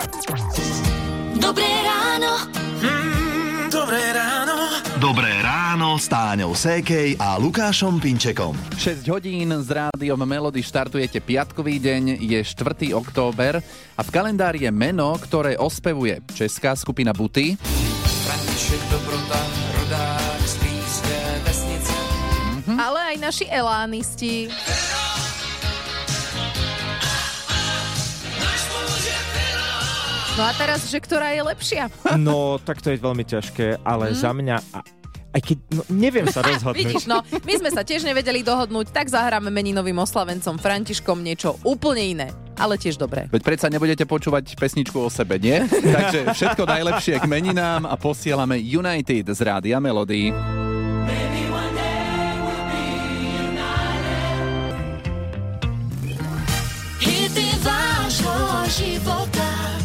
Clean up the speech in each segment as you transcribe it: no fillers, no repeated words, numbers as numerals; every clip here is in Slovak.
Dobré ráno. Dobré ráno. Dobré ráno s Táňou Sékej a Lukášom Pinčekom. 6 hodín s rádiom Melody štartujete piatkový deň, je 4. október a v kalendári je meno, ktoré ospevuje česká skupina Buty. František Dobrota, rodák z blízké vesnice. Ale aj naši elánisti. No a teraz, že ktorá je lepšia? No, tak to je veľmi ťažké, ale za mňa... Aj keď, neviem sa rozhodnúť. Vidíš, my sme sa tiež nevedeli dohodnúť, tak zahráme meninovým oslavencom Františkom niečo úplne iné, ale tiež dobré. Veď predsa nebudete počúvať pesničku o sebe, nie? Takže všetko najlepšie k meninám a posielame United z rádia Melody. Hity vášho života.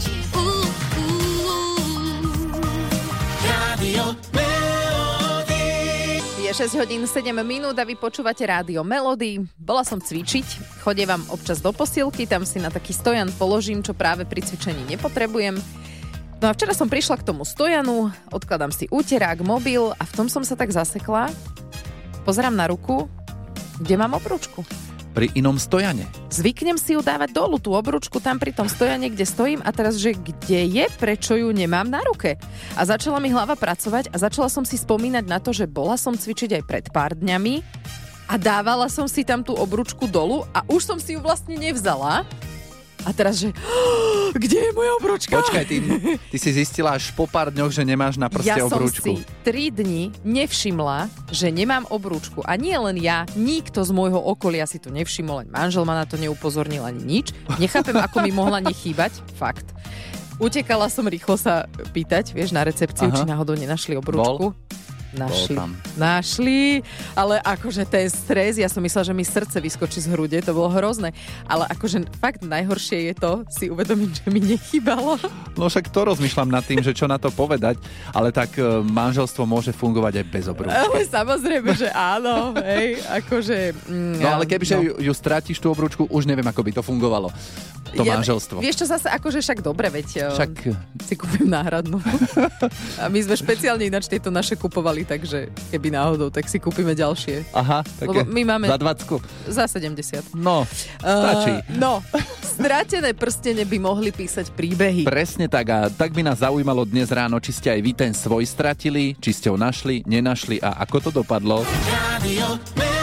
Rádio Melody. Je 6 hodín 7 minút a vy počúvate rádio Melody. Bola som cvičiť, chodievam občas do posilky, tam si na taký stojan položím, čo práve pri cvičení nepotrebujem. No a včera som prišla k tomu stojanu, odkladám si úterák, mobil a v tom som sa tak zasekla. Pozerám na ruku, kde mám obručku. Pri inom stojane. Zvyknem si ju dávať dolu, tú obručku tam pri tom stojane, kde stojím a teraz, že kde je, prečo ju nemám na ruke. A začala mi hlava pracovať a začala som si spomínať na to, že bola som cvičiť aj pred pár dňami a dávala som si tam tú obručku dolu a už som si ju vlastne nevzala. A teraz, že kde je moja obručka? Počkaj, ty si zistila až po pár dňoch, že nemáš na prste obrúčku. Ja som si 3 dni nevšimla, že nemám obrúčku. A nie len ja, nikto z môjho okolia si to nevšimol, len manžel ma na to neupozornil ani nič. Nechápem, ako mi mohla nechýbať. Fakt. Utekala som rýchlo sa pýtať, vieš, na recepciu, či náhodou nenašli obrúčku. Našli, ale akože ten stres, ja som myslela, že mi srdce vyskočí z hrude, to bolo hrozné. Ale akože fakt najhoršie je to si uvedomiť, že mi nechýbalo. No však to rozmýšľam nad tým, že čo na to povedať, ale tak manželstvo môže fungovať aj bez obrúčky. Ale samozrejme, že áno, hej, akože... No ale kebyže ju strátiš tú obrúčku, už neviem, ako by to fungovalo. To manželstvo. Vieš čo, zase akože však dobre, veď však si kúpim náhradnú. A my sme špeciálne ináč tieto naše kupovali, takže keby náhodou, tak si kúpime ďalšie. Aha, také my máme za 20. Za 70. No, stačí. Stratené prstene by mohli písať príbehy. Presne tak a tak by nás zaujímalo dnes ráno, či ste aj vy ten svoj stratili, či ste ho našli, nenašli a ako to dopadlo. Rádio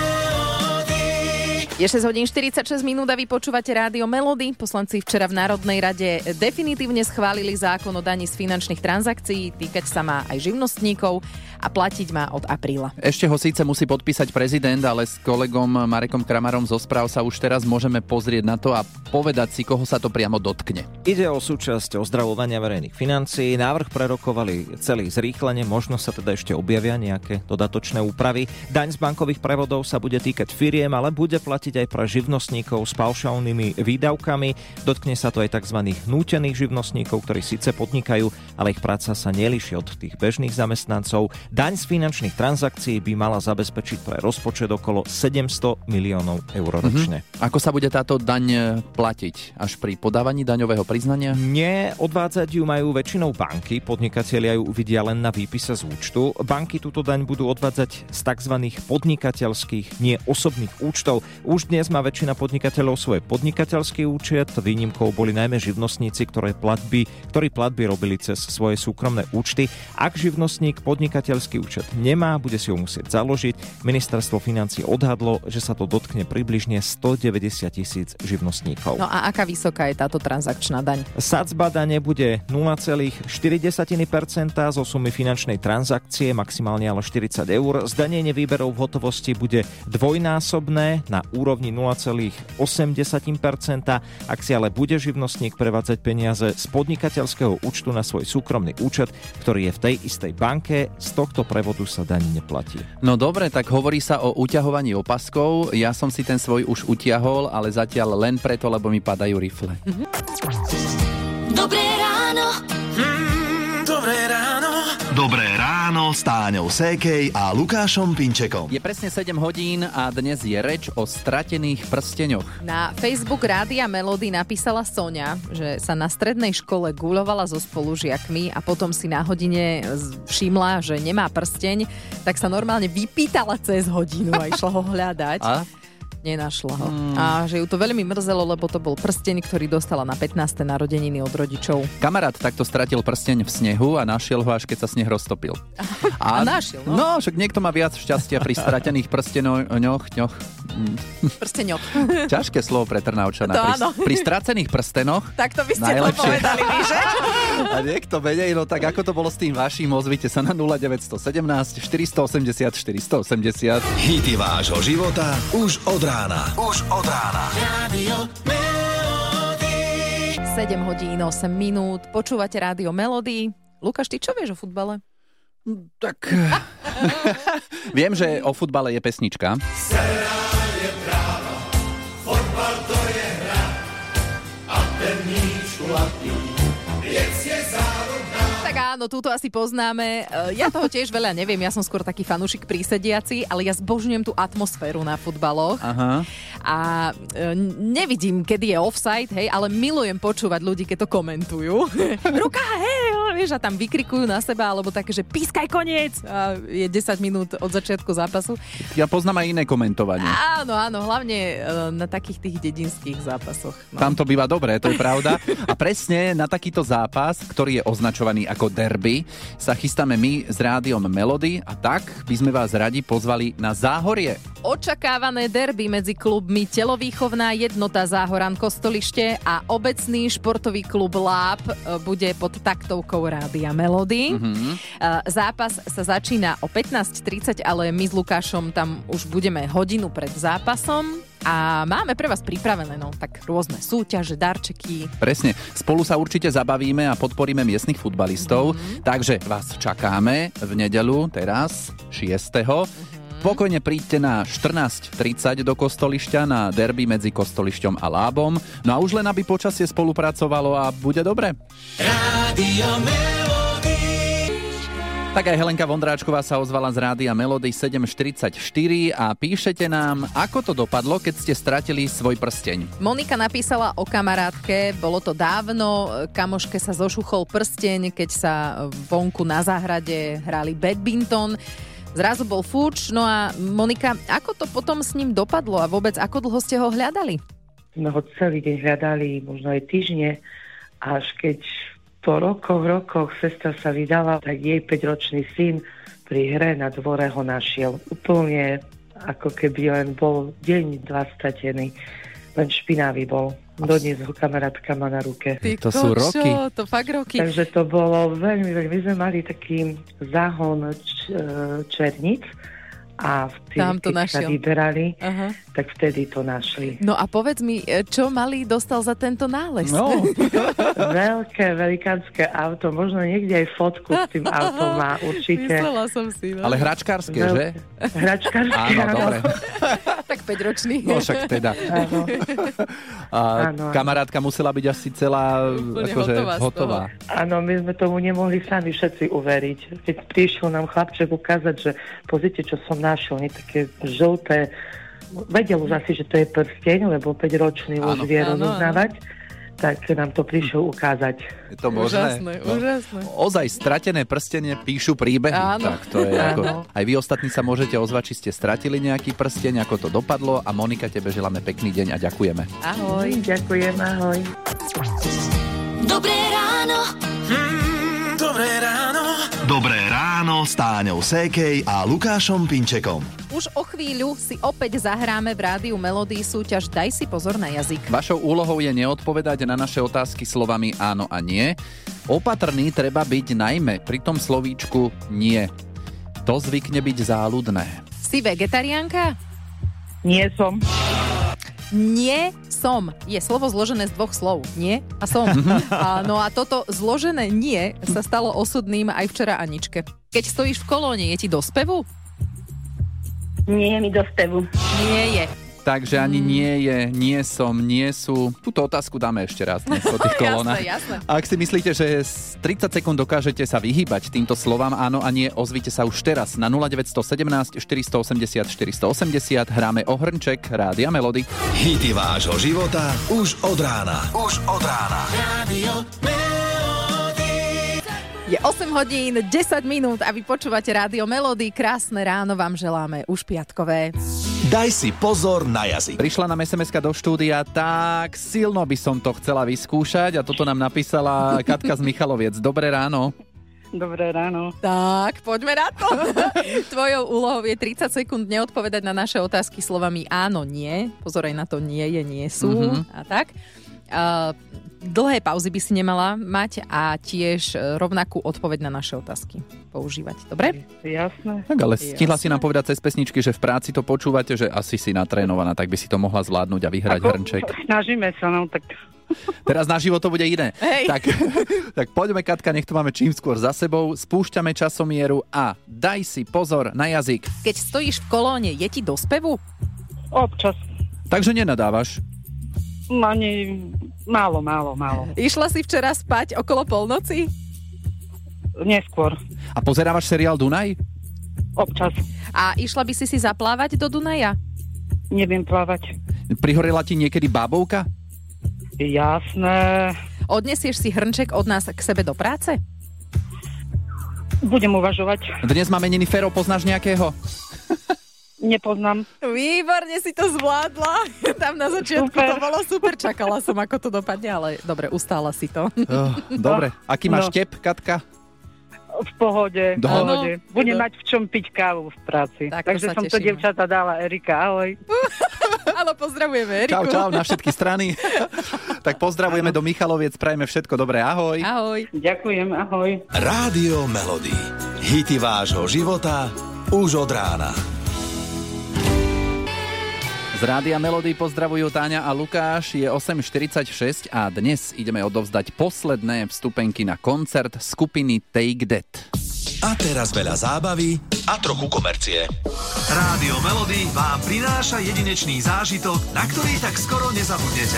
Je 6 hodín 46 minút a vy počúvate rádio Melody. Poslanci včera v Národnej rade definitívne schválili zákon o daní z finančných transakcií. Týkať sa má aj živnostníkov a platiť má od apríla. Ešte ho síce musí podpísať prezident, ale s kolegom Marekom Kramarom zo Správ sa už teraz môžeme pozrieť na to a povedať si, koho sa to priamo dotkne. Ide o súčasť ozdravovania verejných financií. Návrh prerokovali celý zrýchlene, možno sa teda ešte objavia nejaké dodatočné úpravy. Daň z bankových prevodov sa bude týkať firiem, ale bude platiť aj pre živnostníkov s paušálnymi výdavkami. Dotkne sa to aj tzv. Nútených živnostníkov, ktorí síce podnikajú, ale ich práca sa nelíši od tých bežných zamestnancov. Daň z finančných transakcií by mala zabezpečiť pre rozpočet okolo 700 miliónov eur ročne. Ako sa bude táto daň platiť? Až pri podávaní daňového priznania? Nie, odvádzať ju majú väčšinou banky, podnikatelia ju uvidia len na výpise z účtu. Banky túto daň budú odvádzať z tzv. Podnikateľských, nie osobných účtov. Už dnes má väčšina podnikateľov svoj podnikateľský účet, výnimkou boli najmä živnostníci, ktorí platby robili cez svoje súkromné účty. Ak živnostník podnikateľský účet nemá, bude si ho musieť založiť. Ministerstvo financií odhadlo, že sa to dotkne približne 190 000 živnostníkov. No a aká vysoká je táto transakčná daň? Sadzba dane bude 0,4% zo sumy finančnej transakcie, maximálne ale 40 eur. Zdanenie výberov v hotovosti bude dvojnásobné na úrovni 0,8%. Ak si ale bude živnostník prevádzať peniaze z podnikateľského účtu na svoj súkromný účet, ktorý je v tej istej banke, z tohto prevodu sa daň neplatí. No dobre, tak hovorí sa o uťahovaní opaskov. Ja som si ten svoj už utiahol, ale zatiaľ len preto, lebo mi padajú rifle. Dobré ráno. Dobré ráno. Dobré ráno s s Táňou Sékej a Lukášom Pinčekom. Je presne 7 hodín a dnes je reč o stratených prsteňoch. Na Facebook Rádia Melody napísala Soňa, že sa na strednej škole guľovala so spolužiakmi a potom si na hodine všimla, že nemá prsteň, tak sa normálne vypýtala cez hodinu a išla ho hľadať. A? Nenašla ho. A že ju to veľmi mrzelo, lebo to bol prsteň, ktorý dostala na 15. narodeniny od rodičov. Kamarát takto stratil prsteň v snehu a našiel ho, až keď sa sneh roztopil. A našiel, no. No, však niekto má viac šťastia pri stratených prsteňoch. Prsteňoch. Ťažké slovo pre Trnavčana. Pri stracených prstenoch. Tak to by ste najlepšie. to povedali vy, že? A niekto vedej, no tak ako to bolo s tým vaším, ozvite sa na 0917 480 480. Hity vášho života už od rána. Už od rána. Rádio Melody. 7 hodín, 8 minút. Počúvate Rádio Melody. Lukáš, ty čo vieš o futbale? Tak... Viem, že o futbale je pesnička. Tak áno, túto asi poznáme. Ja toho tiež veľa neviem, ja som skôr taký fanúšik prísediaci, ale ja zbožňujem tú atmosféru na futbaloch. Aha. A nevidím, kedy je offside, hej, ale milujem počúvať ľudí, keď to komentujú. Ruka, hej, vieš, a tam vykrikujú na seba, alebo také, že pískaj koniec. A je 10 minút od začiatku zápasu. Ja poznám aj iné komentovanie. Áno, hlavne na takých tých dedinských zápasoch. No. Tam to býva dobré, to je pravda. A presne na takýto zápas, ktorý je označovaný ako derby, sa chystáme my s Rádiom Melody a tak by sme vás radi pozvali na Záhorie. Očakávané derby medzi klubmi Telovýchovná jednota Záhoran Kostolište a obecný športový klub Láb bude pod taktovkou Rádia Melody. Zápas sa začína o 15:30, ale my s Lukášom tam už budeme hodinu pred zápasom. A máme pre vás pripravené, no, tak rôzne súťaže, darčeky. Presne, spolu sa určite zabavíme a podporíme miestnych futbalistov, takže vás čakáme v nedeľu, teraz, 6. Pokojne príďte na 14:30 do Kostolišťa na derby medzi Kostolišťom a Lábom. No a už len aby počasie spolupracovalo a bude dobre. Rádio Melody. Tak aj Helenka Vondráčková sa ozvala z Rádia Melody 7:44 a píšete nám, ako to dopadlo, keď ste stratili svoj prsteň. Monika napísala o kamarátke, bolo to dávno, kamoške sa zošuchol prsteň, keď sa vonku na záhrade hrali badminton. Zrazu bol fúč, no a Monika, ako to potom s ním dopadlo a vôbec ako dlho ste ho hľadali? Sme ho celý deň hľadali, možno aj týždne, až keď po rokoch sestra sa vydala, tak jej 5-ročný syn pri hre na dvore ho našiel. Úplne ako keby len bol deň 2 stratený, len špinavý bol. Dodnes ho kamarátka má na ruke. Ty To sú roky. To fakt roky. Takže to bolo veľmi. My sme mali taký záhon černíc a Tam to keď sa našiel. vyberali, Aha. tak vtedy to našli. No a povedz mi, čo malý dostal za tento nález? No, Veľké, velikánske auto, možno niekde aj fotku s tým autom má určite. Myslela som si, no. ale hračkárske, že? Hračkárske, Áno, dobre. Tak 5-ročný. No však teda. Áno. A Áno. kamarátka musela byť asi celá Úplne akože hotová z hotová. Áno, my sme tomu nemohli sami všetci uveriť. Keď prišiel nám chlapček ukázať, že pozrite, čo som našiel, nie také žlté. Vedel už asi, že to je prsteň, lebo 5-ročný už vie rozoznávať. Tak nám to prišiel ukázať. Je to možné? Úžasné. Ozaj stratené prstenie píšu príbehy. Áno. Tak to je Áno. ako... Aj vy ostatní sa môžete ozvať, či ste stratili nejaký prsteň, ako to dopadlo. A Monika, tebe želáme pekný deň a ďakujeme. Ahoj. Ďakujem, ahoj. Dobré ráno. Dobré ráno. Dobré ráno s Táňou Sékej a Lukášom Pinčekom. Už o chvíľu si opäť zahráme v Rádiu Melody súťaž Daj si pozor na jazyk. Vašou úlohou je neodpovedať na naše otázky slovami áno a nie. Opatrný treba byť najmä pri tom slovíčku nie. To zvykne byť záľudné. Si vegetariánka? Nie som. Nie som. Je slovo zložené z 2 slov. Nie a som. No a toto zložené nie sa stalo osudným aj včera Aničke. Keď stojíš v kolóne, je ti do spevu? Nie je mi do spevu. Nie je. Takže ani nie je, nie som, nie sú. Túto otázku dáme ešte raz dnes o tých kolónach. Jasné. Ak si myslíte, že z 30 sekúnd dokážete sa vyhýbať týmto slovám, áno a nie, ozvite sa už teraz na 0917 480 480. Hráme o hrnček Rádia Melody. Hity vášho života už od rána. Už od rána. Radio Melody. Je 8 hodín, 10 minút a vy počúvate Rádio Melody. Krásne ráno vám želáme, už piatkové. Daj si pozor na jazyk. Prišla nám SMS-ka do štúdia, tak silno by som to chcela vyskúšať a toto nám napísala Katka z Michaloviec. Dobré ráno. Dobré ráno. Tak, poďme na to. Tvojou úlohou je 30 sekúnd neodpovedať na naše otázky slovami áno, nie. Pozor aj na to nie je, nie sú a tak. Dlhé pauzy by si nemala mať a tiež rovnakú odpoveď na naše otázky používať. Dobre? Jasné. Tak ale stihla si nám povedať cez pesničky, že v práci to počúvate, že asi si natrénovaná, tak by si to mohla zvládnuť a vyhrať hrnček. Snažíme sa, no tak... Teraz na život to bude iné. Tak poďme, Katka, nech to máme čím skôr za sebou. Spúšťame časomieru a daj si pozor na jazyk. Keď stojíš v kolóne, je ti do spevu? Občas. Takže nenadávaš. Ani málo. Išla si včera spať okolo polnoci? Neskôr. A pozerávaš seriál Dunaj? Občas. A išla by si zaplávať do Dunaja? Neviem plávať. Prihorela ti niekedy bábovka? Jasné. Odnesieš si hrnček od nás k sebe do práce? Budem uvažovať. Dnes má meniny Fero, poznáš nejakého? Nepoznám. Výborne si to zvládla. Tam na začiatku to bolo super. Čakala som, ako to dopadne, ale dobre, ustála si to. Dobre. Aký máš tep, Katka? V pohode. Budem mať v čom piť kávu v práci. Takže som to dievčatá dala. Erika, ahoj. Áno, pozdravujeme Eriku. Čau, na všetky strany. Tak pozdravujeme do Michaloviec, prajeme všetko dobré, ahoj. Ahoj. Ďakujem, ahoj. Rádio Melody. Hity vášho života už od rána. Z Rádia Melody pozdravujú Táňa a Lukáš, je 8.46 a dnes ideme odovzdať posledné vstupenky na koncert skupiny Take That. A teraz veľa zábavy a trochu komercie. Rádio Melody vám prináša jedinečný zážitok, na ktorý tak skoro nezabudnete.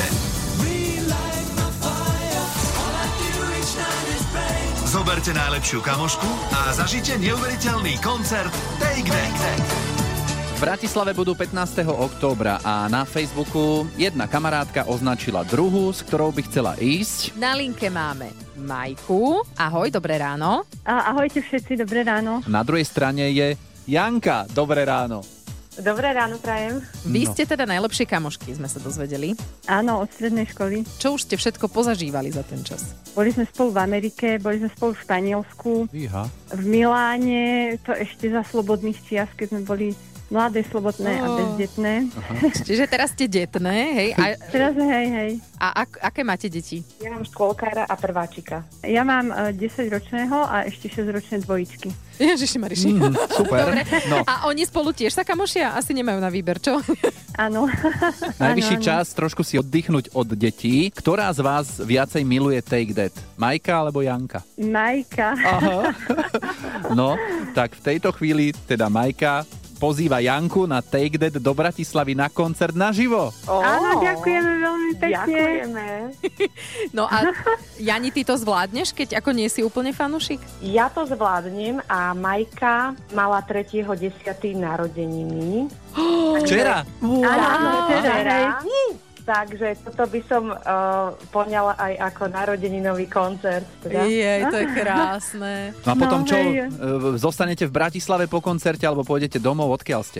Zoberte najlepšiu kamošku a zažite neuveriteľný koncert Take That. V Bratislave budú 15. októbra a na Facebooku jedna kamarátka označila druhú, s ktorou by chcela ísť. Na linke máme Majku. Ahoj, dobré ráno. Ahojte všetci, dobré ráno. Na druhej strane je Janka. Dobré ráno. Dobré ráno, prajem. Vy ste teda najlepšie kamošky, sme sa dozvedeli. Áno, od strednej školy. Čo už ste všetko pozažívali za ten čas? Boli sme spolu v Amerike, boli sme spolu v Španielsku, v Miláne, to ešte za slobodných čias, keď sme boli mladé, slobodné a bezdetné. Čiže teraz ste detné, hej? Teraz hej. A aké máte deti? Ja mám škôlkára a prváčika. Ja mám 10-ročného a ešte 6-ročné dvojičky. Ježišimariši. Super. No. A oni spolu tiež sa kamošia? Asi nemajú na výber, čo? Áno. Najvyšší čas trošku si oddychnúť od detí. Ktorá z vás viacej miluje Take That? Majka alebo Janka? Majka. Aha. No, tak v tejto chvíli teda Majka pozýva Janku na Take That do Bratislavy na koncert naživo. Áno, ďakujeme veľmi pekne. Ďakujeme. No a Jani, ty to zvládneš, keď ako nie si úplne fanúšik? Ja to zvládnem a Majka mala 3.10. narodeniny. Včera? Áno, včera. Takže toto by som poňala aj ako narodeninový koncert. Teda. Jej, to je krásne. No a potom čo? Zostanete v Bratislave po koncerte alebo pôjdete domov? Odkiaľ ste?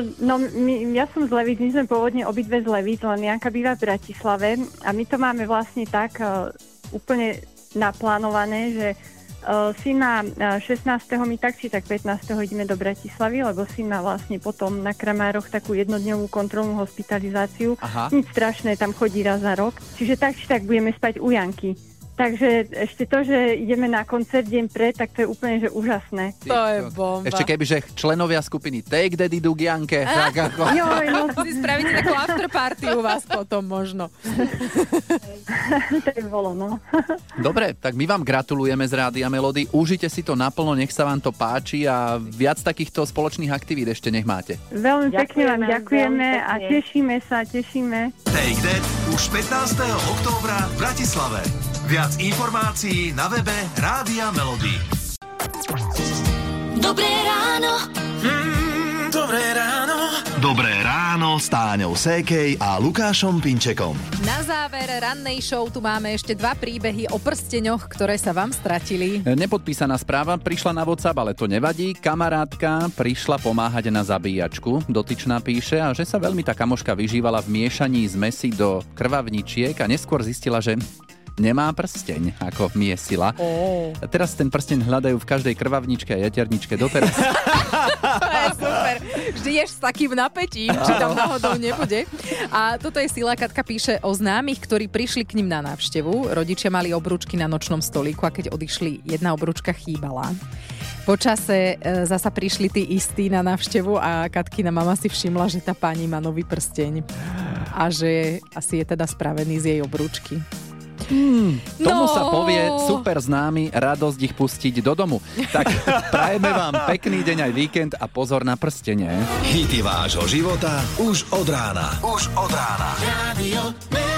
Ja som z Levíc, my sme pôvodne obidve z Levíc, len Janka býva v Bratislave a my to máme vlastne tak úplne naplánované, že syn má 16. my tak či tak 15. ideme do Bratislavy, lebo syn má vlastne potom na Kramároch takú jednodňovú kontrolnú hospitalizáciu. Nič strašné, tam chodí raz za rok. Čiže tak či tak budeme spať u Janky. Takže ešte to, že ideme na koncert deň pred, tak to je úplne že úžasné. To je bomba. Ešte kebyže členovia skupiny Take That idú k Janke. Tak ako... Si spravíte takú afterparty u vás potom možno. To je bolo, no. Dobre, tak my vám gratulujeme z Rádia Melody. Užite si to naplno, nech sa vám to páči a viac takýchto spoločných aktivít ešte nech máte. Veľmi pekne vám ďakujeme a tešíme sa. Take That už 15. októbra v Bratislave. Viac informácií na webe Rádia Melody. Dobré ráno. Dobré ráno. Dobré ráno s Táňou Sékej a Lukášom Pinčekom. Na záver rannej show tu máme ešte 2 príbehy o prsteňoch, ktoré sa vám stratili. Nepodpísaná správa prišla na WhatsApp, ale to nevadí. Kamarátka prišla pomáhať na zabíjačku. Dotyčná píše, a že sa veľmi tá kamoška vyžívala v miešaní zmesi do krvavničiek a neskôr zistila, že nemá prsteň, ako miesila. A teraz ten prsteň hľadajú v každej krvavničke a jaterničke doteraz. To je super. Vždy ješ s takým napätím, či tam náhodou nebude. A toto je Sila, Katka píše o známych, ktorí prišli k ním na návštevu. Rodičia mali obrúčky na nočnom stolíku a keď odišli, jedna obrúčka chýbala. Po čase zasa prišli tí istí na návštevu a Katkina mama si všimla, že tá pani má nový prsteň a že asi je teda spravený z jej obrúčky. Tomu sa povie super známy, radosť ich pustiť do domu. Tak prajeme vám pekný deň aj víkend a pozor na prstene. Hity vášho života už od rána. Rádio